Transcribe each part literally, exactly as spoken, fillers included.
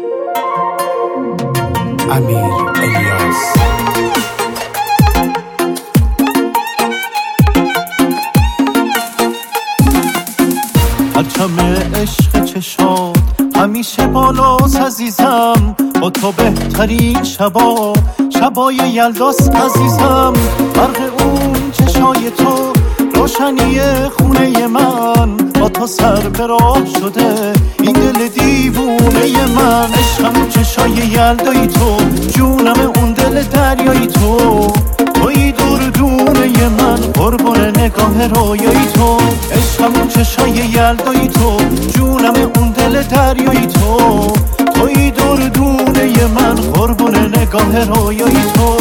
امیر الیاس. پرچم عشق چشات همیشه بالاست عزیزم، با تو بهترین شبا شبای یلداست عزیزم. برق اون چشای تو روشنی خونه من، با تو سر به راه شده این دل دیوونه من. عشقم چشای یلدای تو، جونم اون دل دریای تو، توی دور دونه من قربون نگاه رویای تو. عشقم چشای یلدای تو، جونم اون دل دریای تو، توی دور دونه من قربون نگاه رویای تو.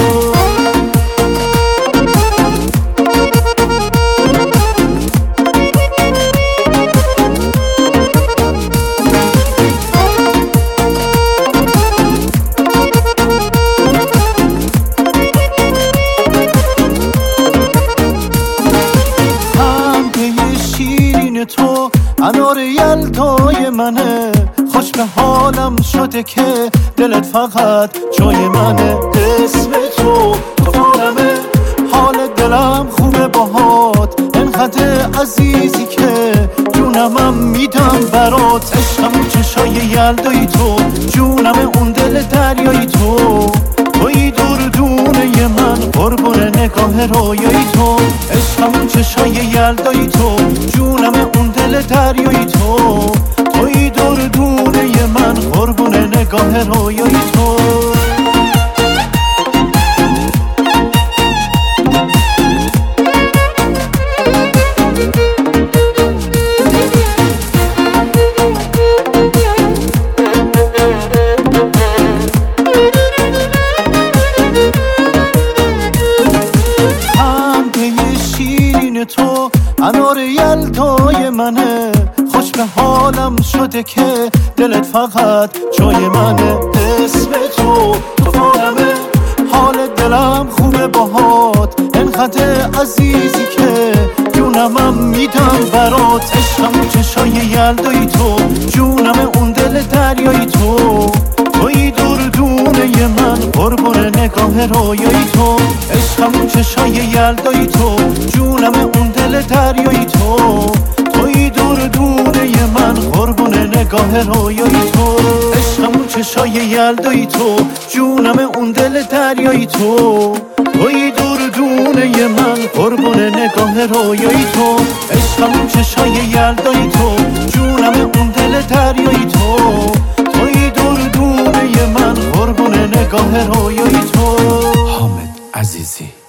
تو انار یلدای منه، خوش به حالم شده که دلت فقط جای منه. اسم تو کارمه، حال دلم خوبه باهات، انقدر عزیزی که جونمم میدم برات. عشقم چشای یلدای تو، جونم اون دل دریای تو، توی دور دونه من قربون نگاه رویای تو. عشقم چشای یلدای تو، جونم اون دل دریای تو، توی دور دونه من قربون نگاه رویای تو. تو انار یلدای منه، خوش به حالم شده که دلت فقط جای منه. اسم تو کارمه، حال دلم خوبه باهات، انقدر عزیزی که جونمم میدم برات. عشقم چشای یلدای تو، جونم اون دل دریای تو، توی دور دونه من قربون نگاه رویای تو. عشقم چشای یلدای تو، جونم اون دل دریای تو، توی دور دونه من قربون نگاه رویای تو. عشقم چشای یلدای تو، جونم اون دل دریای تو، توی دور دونه من قربون نگاه رویای تو. عشقم چشای یلدای تو، جونم اون دل دریای تو، توی دور دونه من قربون نگاه رویای تو. حامد عزیزی.